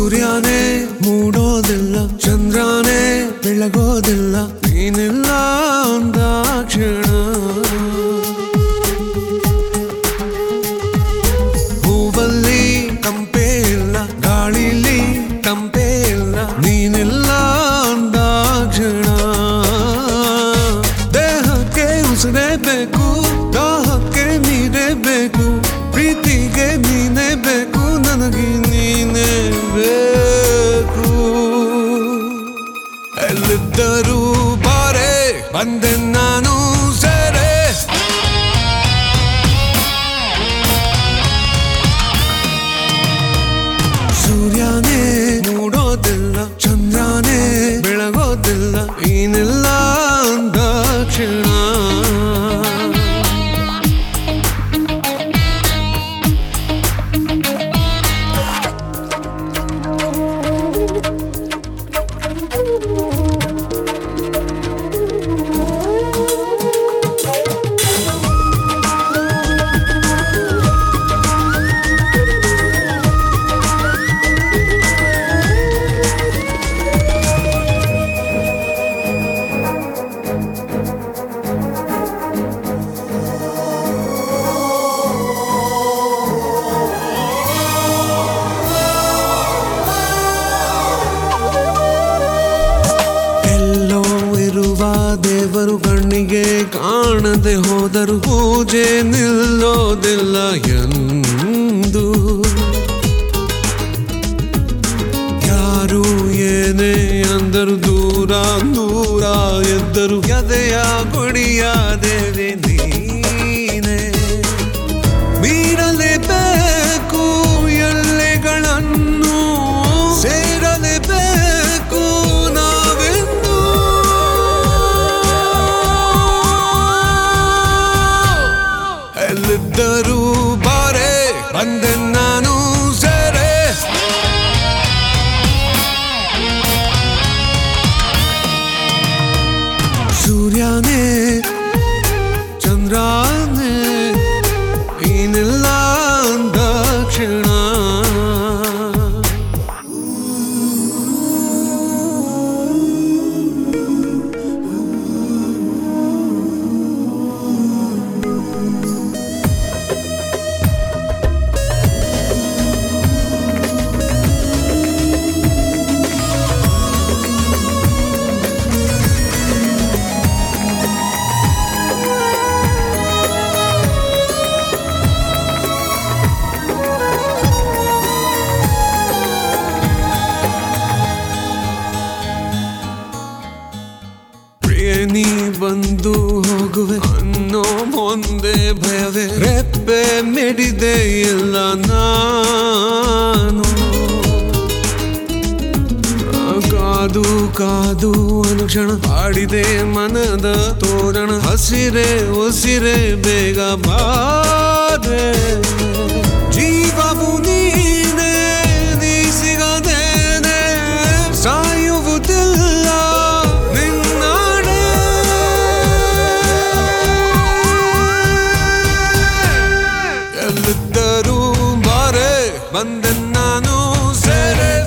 ಸೂರ್ಯನೇ ಮೂಡೋದಿಲ್ಲ, ಚಂದ್ರನೇ ಬೆಳಗೋದಿಲ್ಲ, ನೀನಿಲ್ಲ ಅಂದಾಕ್ಷಣ. ಹೂವಲ್ಲಿ ಕಂಪೆ ಇಲ್ಲ, ಗಾಳಿಲಿ ತಂಪೆ ಇಲ್ಲ, ನೀನಿಲ್ಲ ಅಂದಾಕ್ಷಣ. ದೇಹಕ್ಕೆ ಉಸಿರೇ ಬೇಕು, ದಾಹಕ್ಕೆ ನೀರೇ ಬೇಕು, ಪ್ರೀತಿಗೆ ನೀನೇ ಬೇಕು, ನನಗೆ ನೀನೇ ಬೇಕು. ಎಲ್ಲಿದ್ದರೂ ಬಾರೆ ಬಂದೆ ನಾನು ಸೇರೆ. ಸೂರ್ಯನೇ ಮೂಡೋದಿಲ್ಲ, ಚಂದ್ರನೇ ಬೆಳಗೋದಿಲ್ಲ, ಏನಿಲ್ಲ ಅಂದಾಕ್ಷಣ. ದೇವರು ಕಣ್ಣಿಗೆ ಕಾಣದೆ ಹೋದರು ಪೂಜೆ ನಿಲ್ಲೋದಿಲ್ಲ ಎಂದು. ಯಾರು ಏನೇ ಅಂದರು ದೂರ ದೂರ ಎದ್ದರು, ಎದೆಯ ಗುಡಿಯ ದೇವಿ ನೀನೆ. ಮೀರಲೇಬೇಕು ಎಲ್ಲೆಗಳನ್ನು, ಸೇರಲೇಬೇಕು ನಾವೆಂದು. ಎಲ್ಲಿದ್ದರೂ ಬಾರೆ ಬಂದೆ ನಾನು ಸೇರೆ. ಸೂರ್ಯನೇ ಚಂದ್ರನೇ ಏನಿಲ್ಲ ಅಂದಾಕ್ಷಣ. ನೀ ಬಂದು ಹೋಗುವೆ ಅನ್ನೋ ಮುಂದೆ ಭಯವೇ, ರೆಪ್ಪೆ ಮಿಡಿದೆ ಇಲ್ಲ ನಾನು. ಕಾದು ಕಾದು ಅನುಕ್ಷಣ ಆಡಿದೆ ಮನದ ತೋರಣ, ಹಸಿರೆ ಉಸಿರೆ ಬೇಗ ಬಾರೆ. ಜೀವವು ನೀನೇ, ನೀ ಸಿಗದೇನೆ ಸಾಯುವುದಿಲ್ಲ ನಿನ್ನಾಡೆ. ಎಲ್ಲಿದ್ದರೂ ಬಾರೆ ಬಂದೆ ನಾನು ಸೇರೆ.